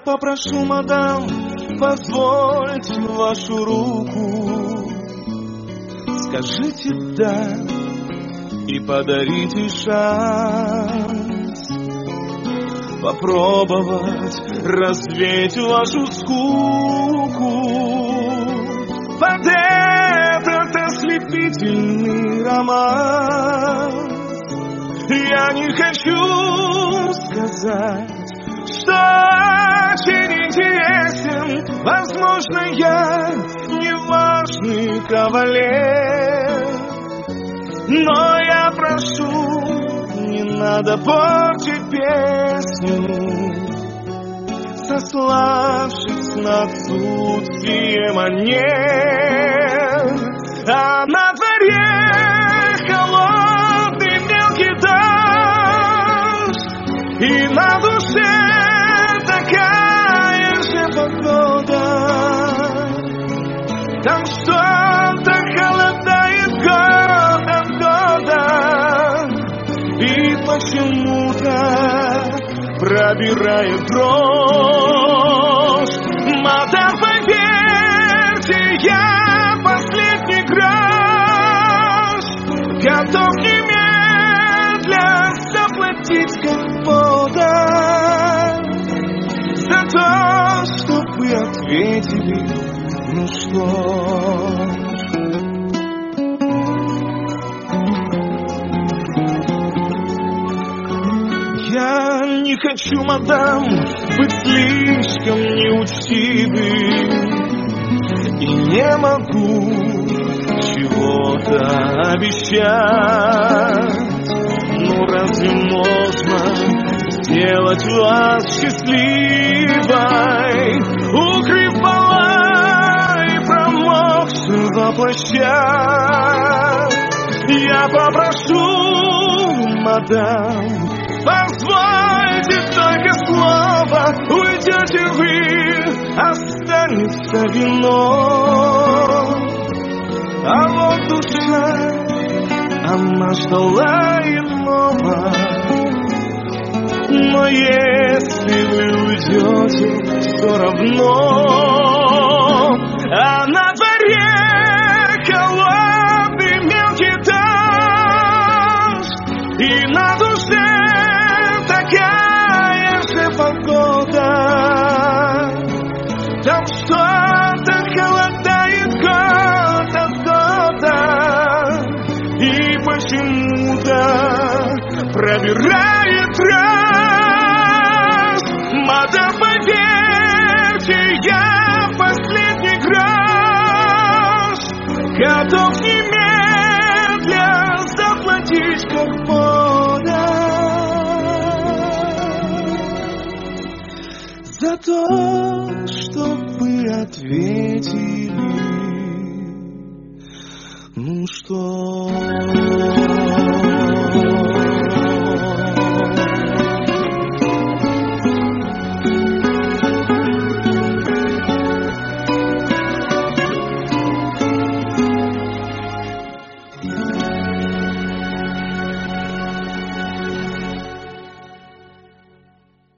попрошу, мадам, позвольте вашу руку. Скажите «да» и подарите шанс попробовать развеять вашу скуку под этот ослепительный роман. Я не хочу сказать, что очень интересен. Возможно, я неважный кавалер, но я прошу, не надо портить песню, сославшись на отсутствие манер. А на дворе холодный мелкий дождь, и на душе такая же погода. Там что-то холодает год от года, и почему-то пробирает дрожь. Мадам, поверьте, я последний грош готов немедля заплатить как подать за то, что вы ответили. Ну что я не хочу, мадам, быть слишком неучтивым, и не могу чего-то обещать. Ну разве можно сделать вас счастливой, укрыв пола и промокшую плаща? Я попрошу, мадам, позвольте только слово, уйдете вы, останется вино. А вот душа, она ждала иного. Но если вы уйдете, все равно. А на дворе холодный мелкий дождь, и на душе такая же погода. Там что-то холодает год от года, и почему-то пробирает раз. Мадам, поверьте, я последний грош готов немедля заплатить как подать за то, что вы ответили.